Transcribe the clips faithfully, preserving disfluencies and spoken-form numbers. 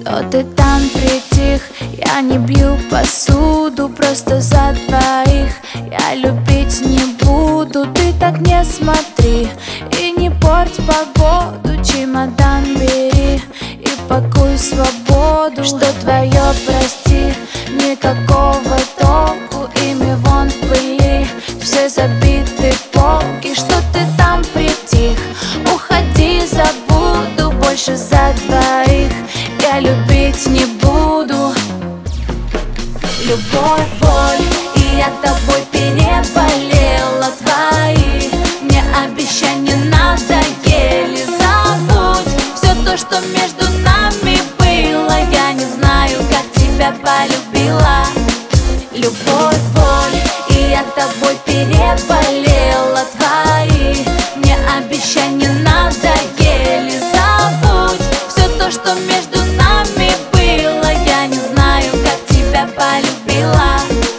Что ты там притих? Я не бью посуду, просто за двоих. Я любить не буду, ты так не смотри. И не порть погоду, чемодан бери и пакуй свободу. Что твое, прости, никакого толку, ими вон в пыли все забиты полки. Что ты там притих? Уходи, забуду, больше за двоих я любить не буду. Любовь, боль, и я тобой переболела. Твои мне обещания надоели. Забудь все то, что между нами было. Я не знаю, как тебя полюбила. Любовь, боль, и я тобой переболела. Твои мне обещания надоели. Забудь все то, что между нами было. Я не знаю, как тебя полюбила.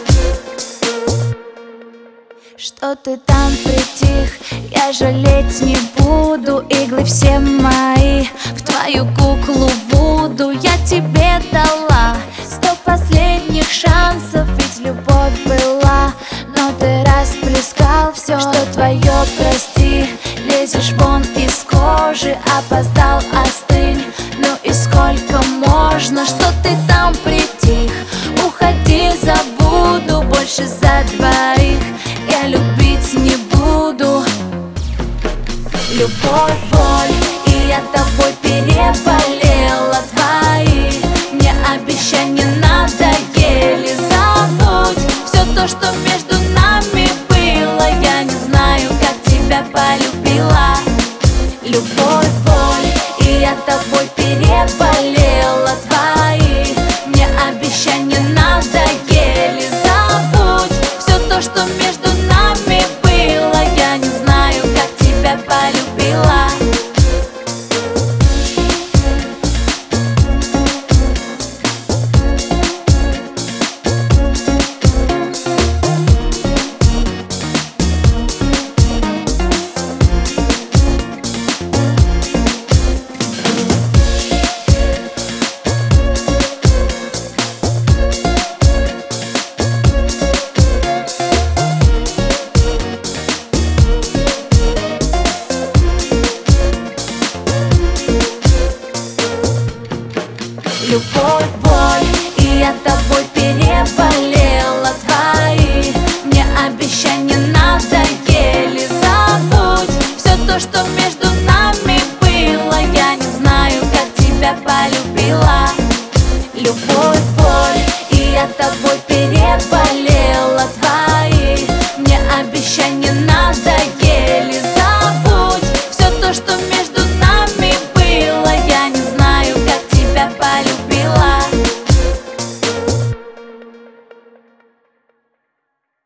Что ты там притих? Я жалеть не буду. Иглы все мои в твою куклу Вуду. Я тебе дала сто последних шансов, ведь любовь была, но ты расплескал все. Что твое, прости, лезешь вон из кожи. Опоздал, остынь, ну и сколько можно? Что ты там притих? Уходи, забуду, больше за двоих я любить не буду. Любовь, боль, и я тобой переболела. Твои мне обещания надоели. Забудь все то, что между нами было. Я не знаю, как тебя полюбила. Любовь, боль, и я тобой переболела. Твои мне обещания надоели. Забудь все то, что между нами было. Я не знаю, как тебя полюбила. Любовь, боль, и я тобой